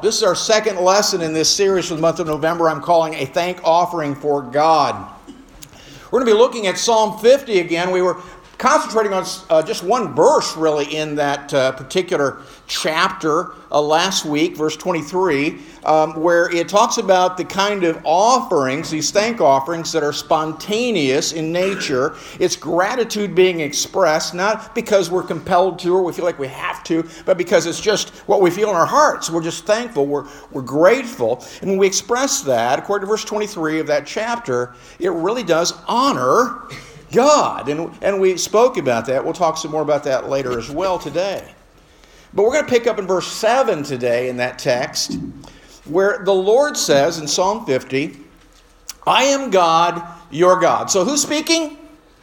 This is our second lesson in this series for the month of November. I'm calling a thank offering for God. We're going to be looking at Psalm 50 again. We were concentrating on just one verse really in that particular chapter last week, verse 23, where it talks about the kind of offerings, these thank offerings that are spontaneous in nature. It's gratitude being expressed, not because we're compelled to or we feel like we have to, but because it's just what we feel in our hearts. We're just thankful. We're grateful. And when we express that, according to verse 23 of that chapter, it really does honor God. And we spoke about that. We'll talk some more about that later as well today. But we're going to pick up in verse 7 today in that text, where the Lord says in Psalm 50, I am God, your God. So who's speaking?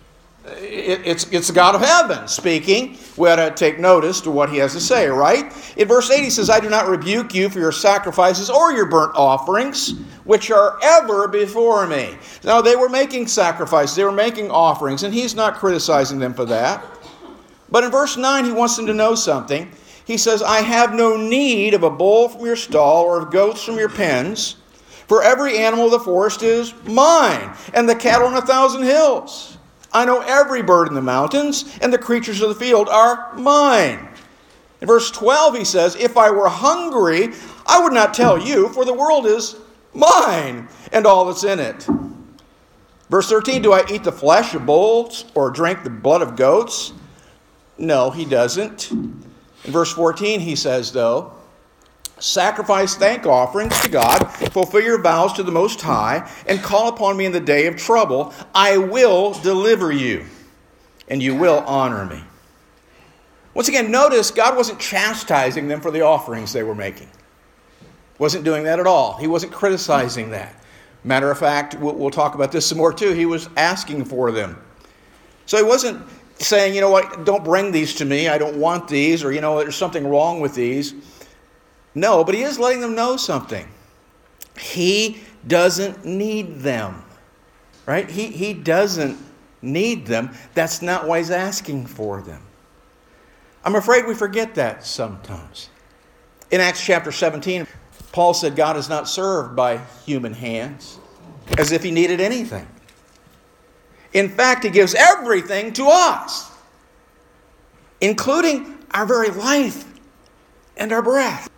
It's the God of heaven speaking. We ought to take notice to what he has to say, right? In verse 8 he says, I do not rebuke you for your sacrifices or your burnt offerings, which are ever before me. Now they were making sacrifices, they were making offerings, and he's not criticizing them for that. But in verse 9 he wants them to know something. He says, I have no need of a bull from your stall or of goats from your pens, for every animal of the forest is mine, and the cattle on 1,000 hills. I know every bird in the mountains, and the creatures of the field are mine. In verse 12 he says, if I were hungry, I would not tell you, for the world is mine, and all that's in it. Verse 13, do I eat the flesh of bulls, or drink the blood of goats? No, he doesn't. In verse 14 he says, though, sacrifice thank offerings to God, fulfill your vows to the Most High, and call upon me in the day of trouble. I will deliver you, and you will honor me. Once again, notice God wasn't chastising them for the offerings they were making. Wasn't doing that at all. He wasn't criticizing that. Matter of fact, we'll talk about this some more too. He was asking for them. So he wasn't saying, you know what, don't bring these to me. I don't want these, or, you know, there's something wrong with these. No, but he is letting them know something. He doesn't need them, right? He doesn't need them. That's not why he's asking for them. I'm afraid we forget that sometimes. In Acts chapter 17, Paul said God is not served by human hands as if he needed anything. In fact, he gives everything to us, including our very life and our breath.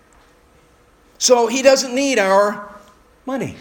So he doesn't need our money.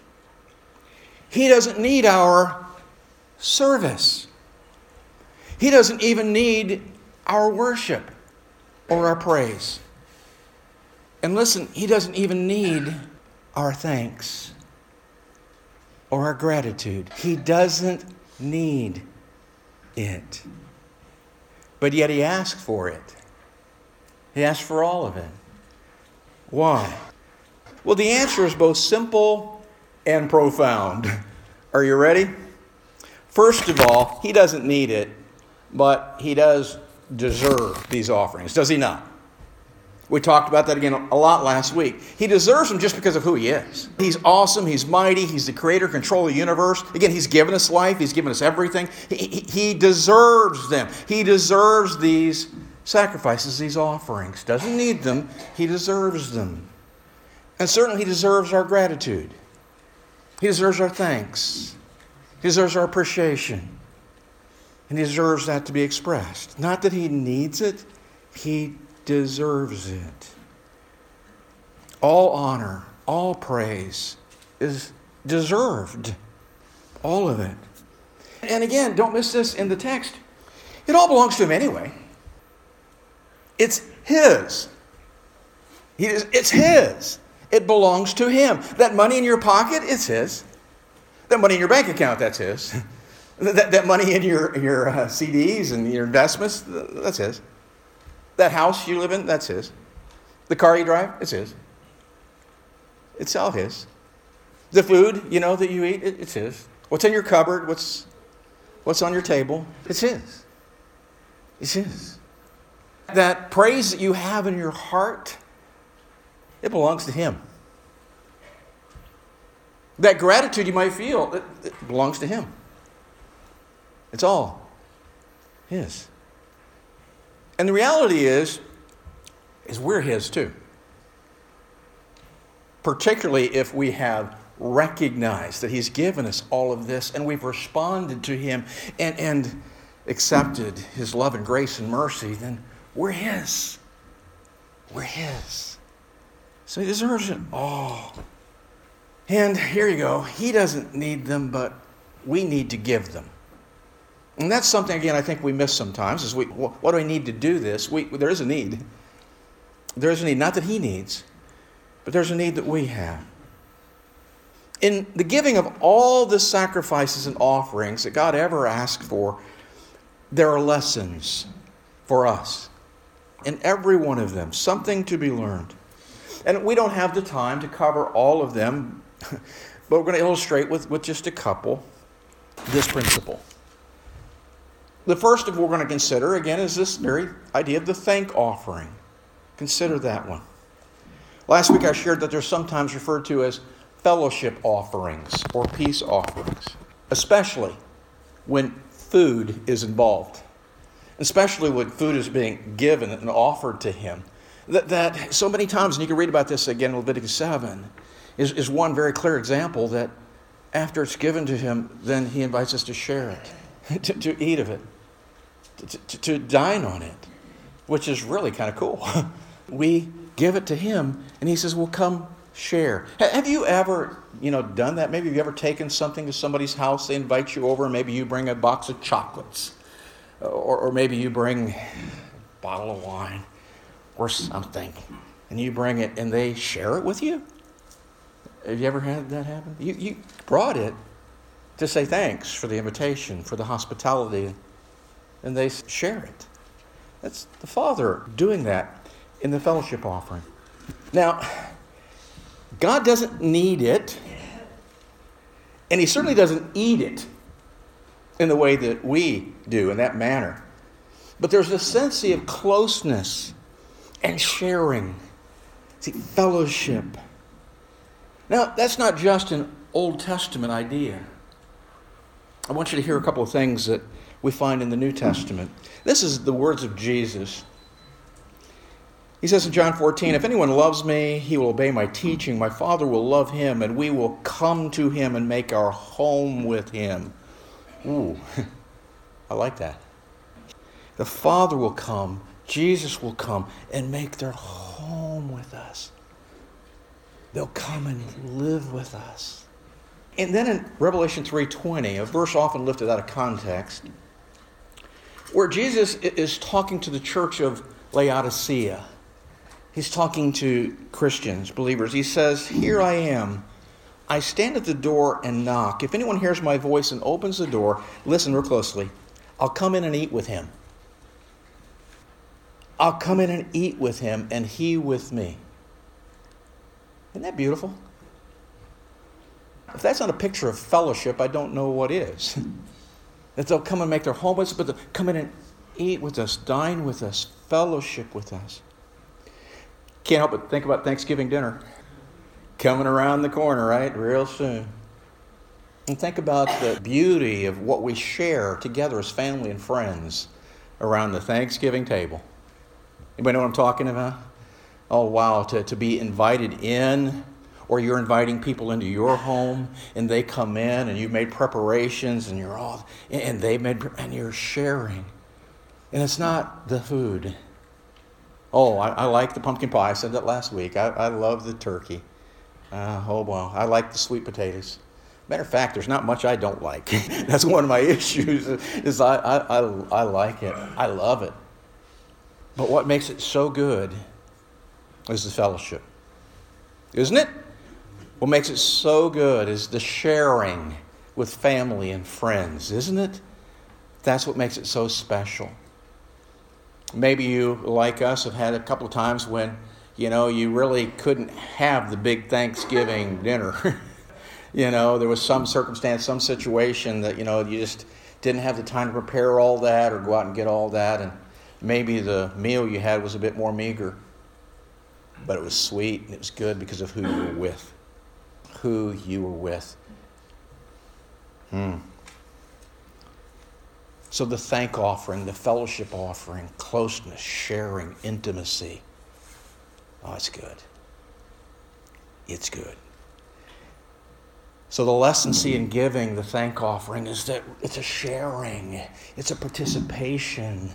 He doesn't need our service. He doesn't even need our worship or our praise. And listen, he doesn't even need our thanks or our gratitude. He doesn't need it. But yet he asked for it. He asked for all of it. Why? Well, the answer is both simple and profound. Are you ready? First of all, he doesn't need it, but he does deserve these offerings, does he not? We talked about that again a lot last week. He deserves them just because of who he is. He's awesome. He's mighty. He's the creator, control of the universe. Again, he's given us life. He's given us everything. He deserves them. He deserves these sacrifices, these offerings. Doesn't need them. He deserves them. And certainly he deserves our gratitude. He deserves our thanks. He deserves our appreciation. And he deserves that to be expressed. Not that he needs it. He deserves it. All honor, all praise is deserved. All of it. And again, don't miss this in the text. It all belongs to him anyway. It's his. It's his. It belongs to him. That money in your pocket, it's his. That money in your bank account, that's his. That money in your CDs and your investments, that's his. That house you live in, that's his. The car you drive, it's his. It's all his. The food, that you eat, it's his. What's in your cupboard, what's on your table, it's his. It's his. That praise that you have in your heart, it belongs to him. That gratitude you might feel, it belongs to him. It's all his. And the reality is we're his too. particularly if we have recognized that He's given us all of this and we've responded to Him and accepted His love and grace and mercy, then we're His. We're His. So He deserves it all. And here you go. He doesn't need them, but we need to give them. And that's something, again, I think we miss sometimes. Is what do I need to do this? There is a need. There is a need. Not that He needs, but there's a need that we have. In the giving of all the sacrifices and offerings that God ever asked for, there are lessons for us. In every one of them, something to be learned. And we don't have the time to cover all of them, but we're going to illustrate with just a couple this principle. The first of what we're going to consider, again, is this very idea of the thank offering. Consider that one. Last week I shared that they're sometimes referred to as fellowship offerings or peace offerings, especially when food is involved, especially when food is being given and offered to Him. That so many times, and you can read about this again in Leviticus 7, is one very clear example that after it's given to Him, then He invites us to share it, to eat of it, to dine on it, which is really kind of cool. We give it to Him, and He says, well, come share. Have you ever, done that? Maybe you've ever taken something to somebody's house, they invite you over, and maybe you bring a box of chocolates, or maybe you bring a bottle of wine, or something, and you bring it, and they share it with you? Have you ever had that happen? You brought it to say thanks for the invitation, for the hospitality, and they share it. That's the Father doing that in the fellowship offering. Now, God doesn't need it, and He certainly doesn't eat it in the way that we do, in that manner. But there's a sense of closeness and sharing. See, fellowship. Now, that's not just an Old Testament idea. I want you to hear a couple of things that we find in the New Testament. This is the words of Jesus. He says in John 14, if anyone loves me, he will obey my teaching. My Father will love him, and we will come to him and make our home with him. Ooh, I like that. The Father will come, Jesus will come, and make their home with us. They'll come and live with us. And then in Revelation 3:20, a verse often lifted out of context, where Jesus is talking to the church of Laodicea. He's talking to Christians, believers. He says, here I am. I stand at the door and knock. If anyone hears my voice and opens the door, listen real closely, I'll come in and eat with him. I'll come in and eat with him, and he with me. Isn't that beautiful? If that's not a picture of fellowship, I don't know what is. That they'll come and make their home with us, but they'll come in and eat with us, dine with us, fellowship with us. Can't help but think about Thanksgiving dinner. Coming around the corner, right? Real soon. And think about the beauty of what we share together as family and friends around the Thanksgiving table. Anybody know what I'm talking about? Oh, wow, to be invited in, or you're inviting people into your home, and they come in, and you've made preparations, and and you're sharing. And it's not the food. Oh, I like the pumpkin pie. I said that last week. I love the turkey. Oh, well, I like the sweet potatoes. Matter of fact, there's not much I don't like. That's one of my issues, is I like it. I love it. But what makes it so good is the fellowship. Isn't it? What makes it so good is the sharing with family and friends, isn't it? That's what makes it so special. Maybe you, like us, have had a couple of times when, you really couldn't have the big Thanksgiving dinner. There was some circumstance, some situation that, you just didn't have the time to prepare all that or go out and get all that. And maybe the meal you had was a bit more meager. But it was sweet and it was good because of who you were with. Who you were with. So the thank offering, the fellowship offering, closeness, sharing, intimacy. Oh, it's good. it's good. So the lesson, see, in giving the thank offering is that it's a sharing. It's a participation.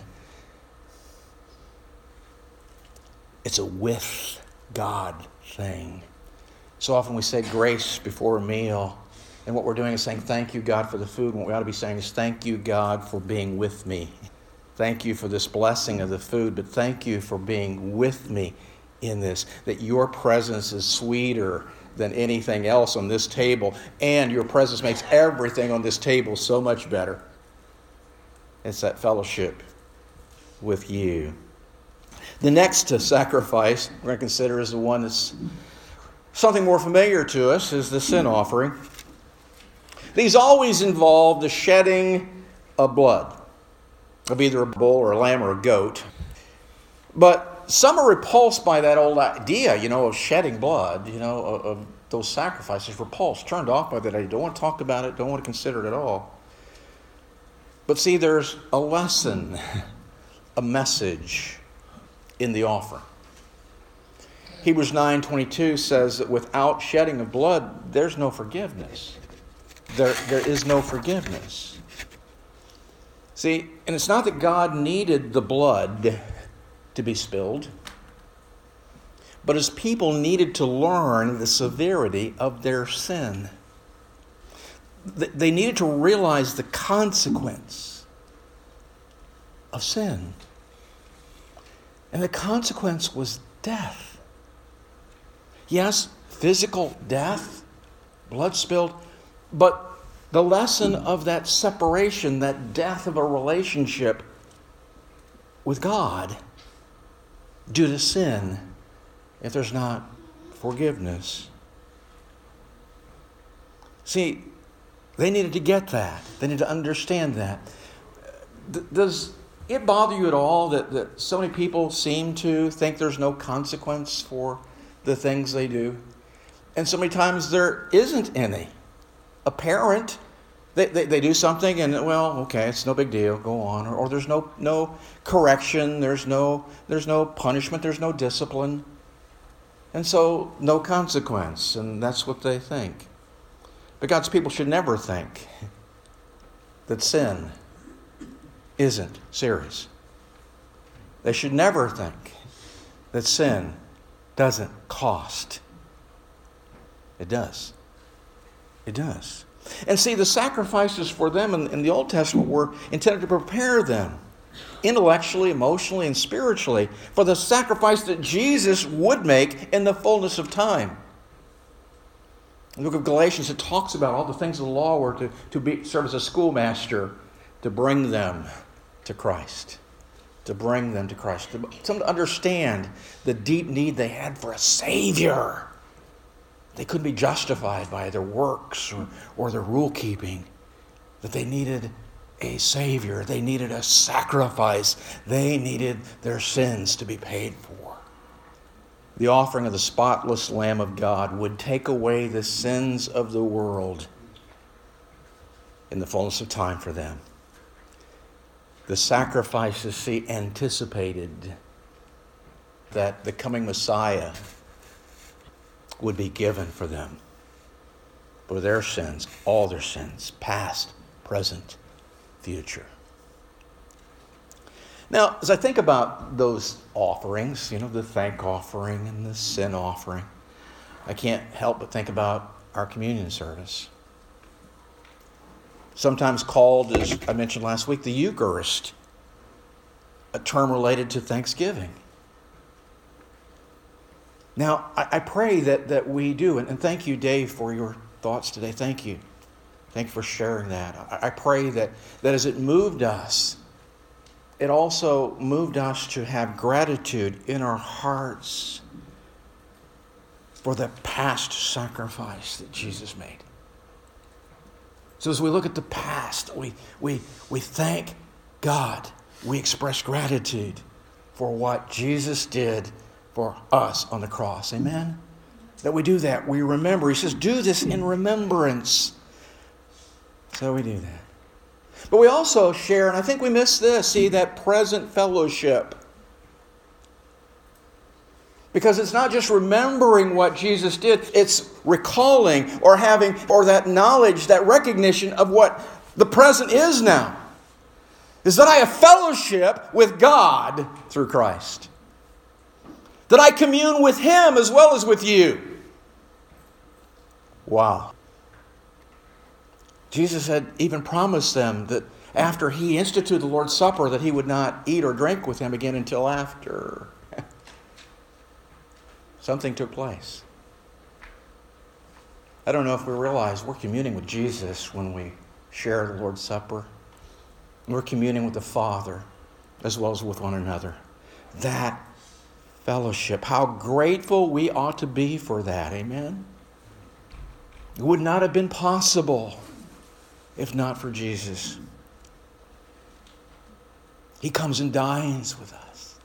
It's a with God thing. So often we say grace before a meal. And what we're doing is saying, thank you, God, for the food. And what we ought to be saying is, thank you, God, for being with me. Thank you for this blessing of the food, but thank you for being with me in this. That your presence is sweeter than anything else on this table. And your presence makes everything on this table so much better. It's that fellowship with you. The next sacrifice we're going to consider is the one that's something more familiar to us, is the sin offering. These always involve the shedding of blood, of either a bull or a lamb or a goat. But some are repulsed by that old idea, of shedding blood, of those sacrifices. Repulsed, turned off by that idea. Don't want to talk about it, don't want to consider it at all. But see, there's a lesson, a message in the offering. Hebrews 9:22 says that without shedding of blood, there's no forgiveness. There is no forgiveness. See, and it's not that God needed the blood to be spilled, but his people needed to learn the severity of their sin. They needed to realize the consequence of sin. And the consequence was death. Yes, physical death, blood spilled, but the lesson of that separation, that death of a relationship with God due to sin, if there's not forgiveness. See, they needed to get that. They needed to understand that. Does it bother you at all that so many people seem to think there's no consequence for the things they do? And so many times there isn't any. A parent, they do something and, well, okay, it's no big deal, go on. Or there's no correction, there's no punishment, there's no discipline. And so no consequence, and that's what they think. But God's people should never think that sin isn't serious. They should never think that sin doesn't cost. It does. It does. And see, the sacrifices for them in the Old Testament were intended to prepare them intellectually, emotionally, and spiritually for the sacrifice that Jesus would make in the fullness of time. In the book of Galatians, it talks about all the things of the law were to serve as a schoolmaster to bring them to Christ. To bring them to Christ. To understand the deep need they had for a Savior. They couldn't be justified by their works or their rule keeping. That they needed a Savior. They needed a sacrifice. They needed their sins to be paid for. The offering of the spotless Lamb of God would take away the sins of the world in the fullness of time for them. The sacrifices, see, anticipated that the coming Messiah would be given for them, for their sins, all their sins, past, present, future. Now, as I think about those offerings, the thank offering and the sin offering, I can't help but think about our communion service. Sometimes called, as I mentioned last week, the Eucharist, a term related to Thanksgiving. Now, I pray that we do, and thank you, Dave, for your thoughts today. Thank you. Thank you for sharing that. I pray that as it moved us, it also moved us to have gratitude in our hearts for the past sacrifice that Jesus made. So as we look at the past, we thank God. We express gratitude for what Jesus did for us on the cross. Amen? That we do that. We remember. He says, do this in remembrance. So we do that. But we also share, and I think we miss this, see, that present fellowship. Because it's not just remembering what Jesus did, it's recalling or having, or that knowledge, that recognition of what the present is now. Is that I have fellowship with God through Christ. That I commune with Him as well as with you. Wow. Jesus had even promised them that after He instituted the Lord's Supper that He would not eat or drink with them again until after. Something took place. I don't know if we realize we're communing with Jesus when we share the Lord's Supper. We're communing with the Father as well as with one another. That fellowship, how grateful we ought to be for that. Amen? It would not have been possible if not for Jesus. He comes and dines with us.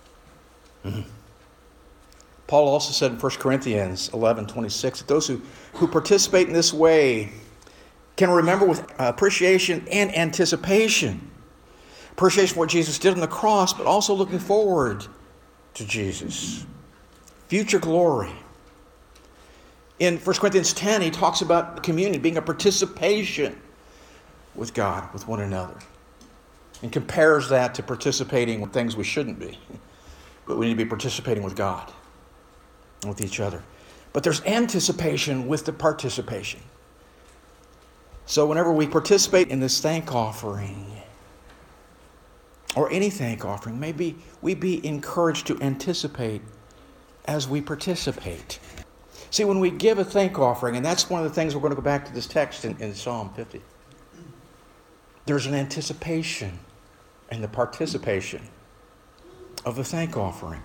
Paul also said in 1 Corinthians 11:26 that those who participate in this way can remember with appreciation and anticipation. Appreciation for what Jesus did on the cross, but also looking forward to Jesus. Future glory. In 1 Corinthians 10, he talks about communion being a participation with God, with one another. And compares that to participating with things we shouldn't be. But we need to be participating with God and with each other. But there's anticipation with the participation. So whenever we participate in this thank offering, or any thank offering, maybe we be encouraged to anticipate as we participate. See, when we give a thank offering, and that's one of the things we're going to go back to this text in Psalm 50, there's an anticipation and the participation of the thank offering.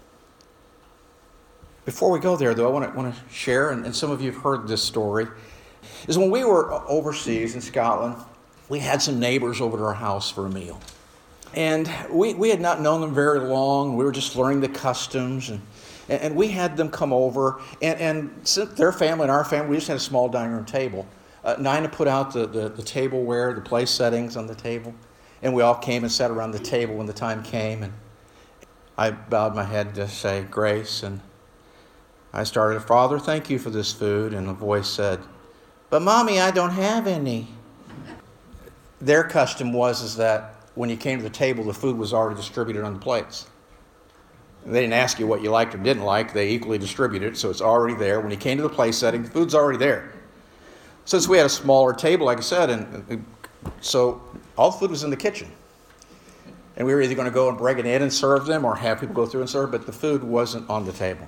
Before we go there, though, I want to share, and some of you have heard this story, is when we were overseas in Scotland, we had some neighbors over to our house for a meal. And we had not known them very long. We were just learning the customs, and we had them come over. And since their family and our family, we just had a small dining room table. Nina put out the tableware, the place settings on the table. And we all came and sat around the table when the time came. And I bowed my head to say grace, and I started, Father, thank you for this food. And a voice said, but Mommy, I don't have any. Their custom was that when you came to the table, the food was already distributed on the plates. They didn't ask you what you liked or didn't like. They equally distributed it, so it's already there. When you came to the place setting, the food's already there. Since we had a smaller table, like I said, and so all the food was in the kitchen. And we were either going to go and bring it in and serve them or have people go through and serve, but the food wasn't on the table.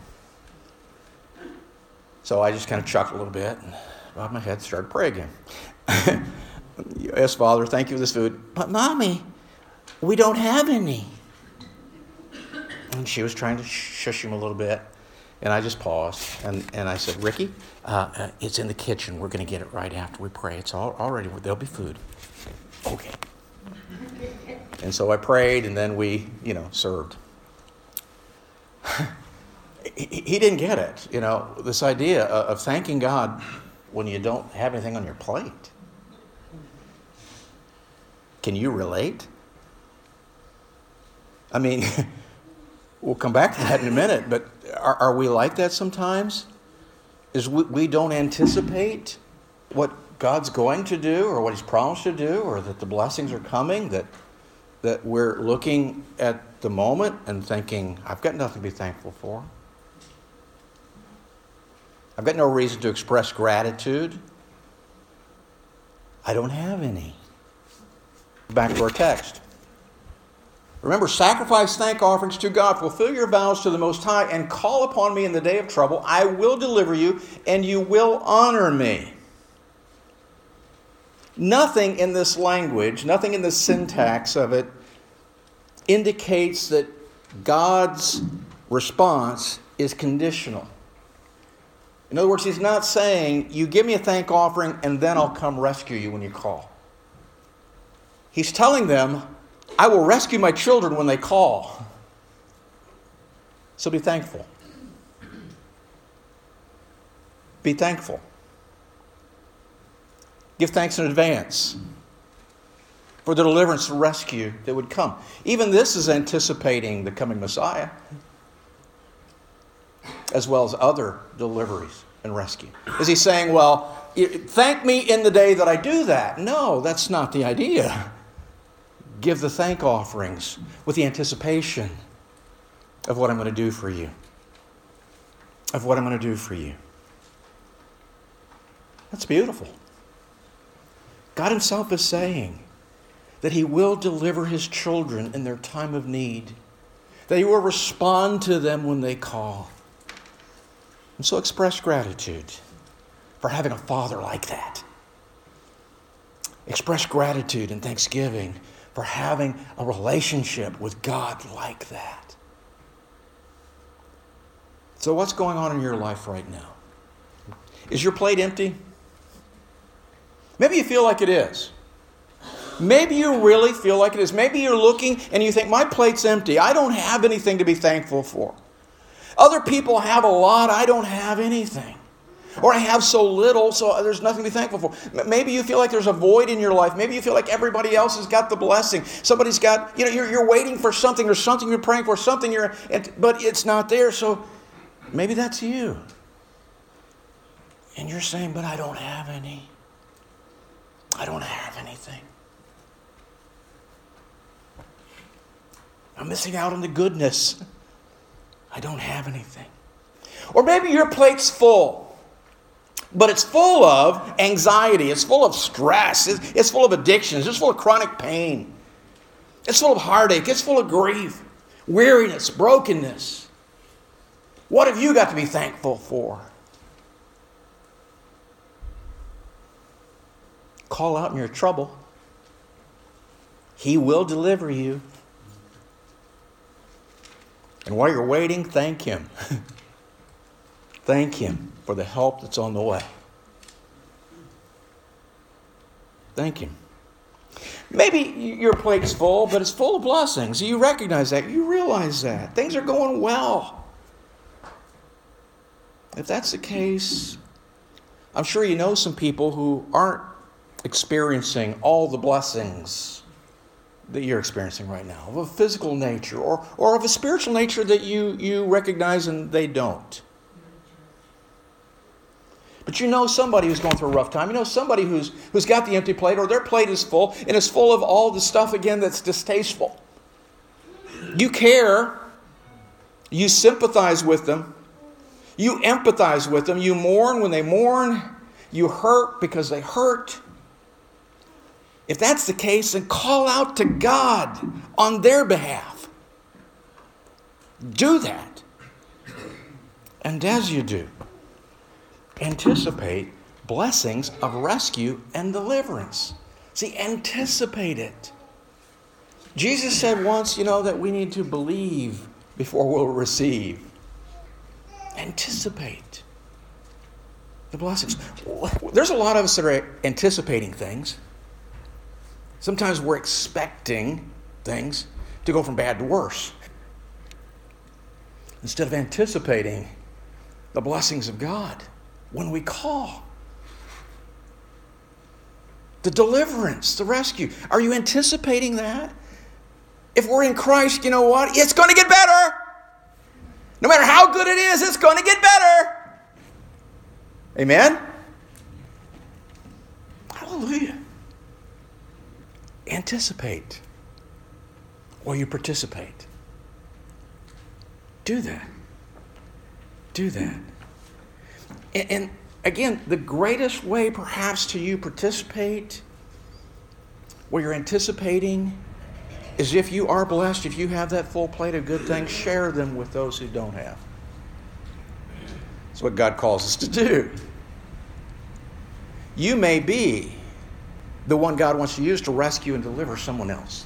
So I just kind of chuckled a little bit and bowed my head, started to pray again. Yes, Father, thank you for this food. But Mommy, we don't have any. And she was trying to shush him a little bit. And I just paused. And I said, Ricky, it's in the kitchen. We're going to get it right after we pray. It's all ready. There'll be food. Okay. And so I prayed, and then we, served. He didn't get it, this idea of thanking God when you don't have anything on your plate. Can you relate? I mean, we'll come back to that in a minute, but are we like that sometimes? Is we don't anticipate what God's going to do or what He's promised to do, or that the blessings are coming, that we're looking at the moment and thinking, I've got nothing to be thankful for. I've got no reason to express gratitude. I don't have any. Back to our text. Remember, sacrifice thank offerings to God. Fulfill your vows to the Most High and call upon me in the day of trouble. I will deliver you and you will honor me. Nothing in this language, nothing in the syntax of it indicates that God's response is conditional. In other words, He's not saying, you give me a thank offering and then I'll come rescue you when you call. He's telling them, I will rescue my children when they call. So be thankful. Be thankful. Give thanks in advance for the deliverance and rescue that would come. Even this is anticipating the coming Messiah. as well as other deliveries and rescue. Is he saying, well, thank me in the day that I do that? No, that's not the idea. Give the thank offerings with the anticipation of what I'm going to do for you. Of what I'm going to do for you. That's beautiful. God himself is saying that he will deliver his children in their time of need. That he will respond to them when they call. And so express gratitude for having a father like that. Express gratitude and thanksgiving for having a relationship with God like that. So what's going on in your life right now? Is your plate empty? Maybe you feel like it is. Maybe you really feel like it is. Maybe you're looking and you think, my plate's empty. I don't have anything to be thankful for. Other people have a lot. I don't have anything. Or I have so little, so there's nothing to be thankful for. Maybe you feel like there's a void in your life. Maybe you feel like everybody else has got the blessing. Somebody's got, you're waiting for something. There's something you're praying for, but it's not there. So maybe that's you. And you're saying, but I don't have any. I don't have anything. I'm missing out on the goodness. I don't have anything. Or maybe your plate's full, but it's full of anxiety. It's full of stress. It's full of addictions. It's full of chronic pain. It's full of heartache. It's full of grief, weariness, brokenness. What have you got to be thankful for? Call out in your trouble. He will deliver you. And while you're waiting, thank him. Thank him for the help that's on the way. Thank him. Maybe your plate's full, but it's full of blessings. You recognize that. You realize that. Things are going well. If that's the case, I'm sure you know some people who aren't experiencing all the blessings that you're experiencing right now, of a physical nature or of a spiritual nature that you recognize and they don't. But you know somebody who's going through a rough time. You know somebody who's got the empty plate, or their plate is full, and it's full of all the stuff, again, that's distasteful. You care. You sympathize with them. You empathize with them. You mourn when they mourn. You hurt because they hurt. If that's the case, then call out to God on their behalf. Do that. And as you do, anticipate blessings of rescue and deliverance. See, anticipate it. Jesus said once, that we need to believe before we'll receive. Anticipate the blessings. There's a lot of us that are anticipating things. Sometimes we're expecting things to go from bad to worse, instead of anticipating the blessings of God when we call. The deliverance, the rescue. Are you anticipating that? If we're in Christ, you know what? It's going to get better. No matter how good it is, it's going to get better. Amen? Hallelujah. Anticipate while you participate. Do that. Do that. And again, the greatest way perhaps to you participate where you're anticipating is if you are blessed, if you have that full plate of good things, share them with those who don't have. That's what God calls us to do. You may be the one God wants to use to rescue and deliver someone else.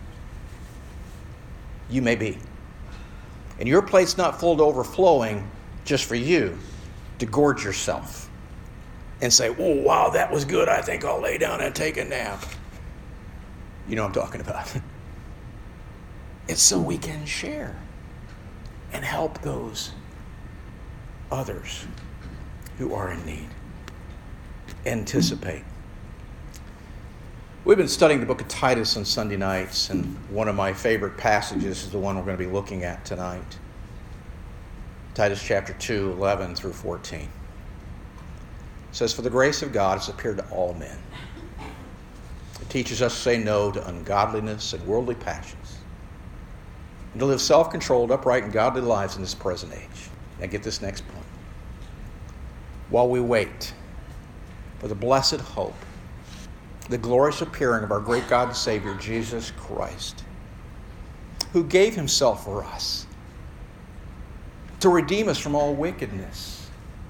You may be. And your plate's not full to overflowing just for you to gorge yourself and say, oh, wow, that was good. I think I'll lay down and take a nap. You know what I'm talking about. It's so we can share and help those others who are in need. Anticipate. We've been studying the book of Titus on Sunday nights, and one of my favorite passages is the one we're going to be looking at tonight. Titus chapter 2, 11 through 14. It says, "For the grace of God has appeared to all men. It teaches us to say no to ungodliness and worldly passions, and to live self-controlled, upright, and godly lives in this present age." Now get this next point. "While we wait for the blessed hope, the glorious appearing of our great God and Savior, Jesus Christ, who gave himself for us to redeem us from all wickedness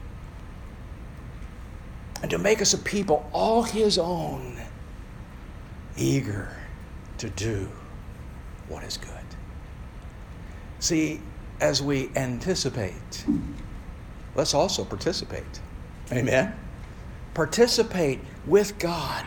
and to make us a people all his own, eager to do what is good." See, as we anticipate, let's also participate. Amen? Participate with God.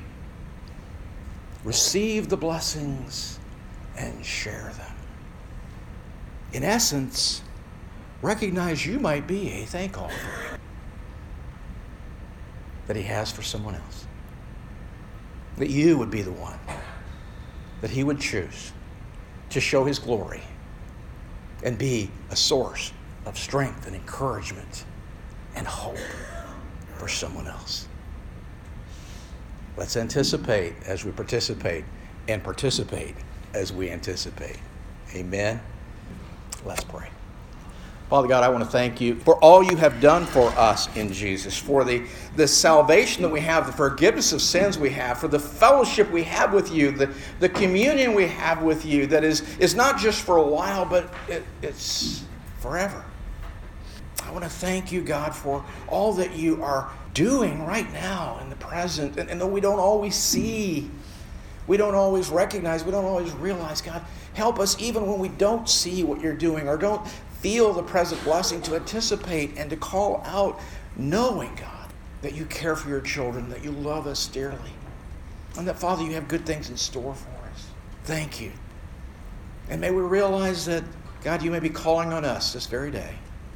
Receive the blessings and share them. In essence, recognize you might be a thank offering that he has for someone else. That you would be the one that he would choose to show his glory and be a source of strength and encouragement and hope for someone else. Let's anticipate as we participate and participate as we anticipate. Amen. Let's pray. Father God, I want to thank you for all you have done for us in Jesus, for the salvation that we have, the forgiveness of sins we have, for the fellowship we have with you, the communion we have with you that is not just for a while, but it's forever. I want to thank you, God, for all that you are doing right now in the present. And though we don't always see, we don't always recognize, we don't always realize, God, help us even when we don't see what you're doing or don't feel the present blessing to anticipate and to call out, knowing, God, that you care for your children, that you love us dearly, and that, Father, you have good things in store for us. Thank you. And may we realize that, God, you may be calling on us this very day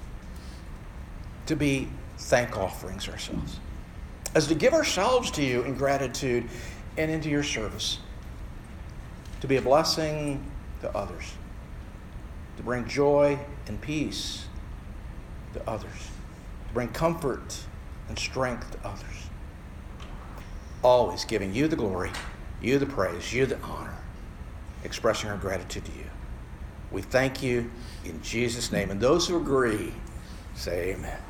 to be thank offerings ourselves, as to give ourselves to you in gratitude and into your service, to be a blessing to others, to bring joy and peace to others, to bring comfort and strength to others. Always giving you the glory, you the praise, you the honor, expressing our gratitude to you. We thank you in Jesus' name. And those who agree, say amen.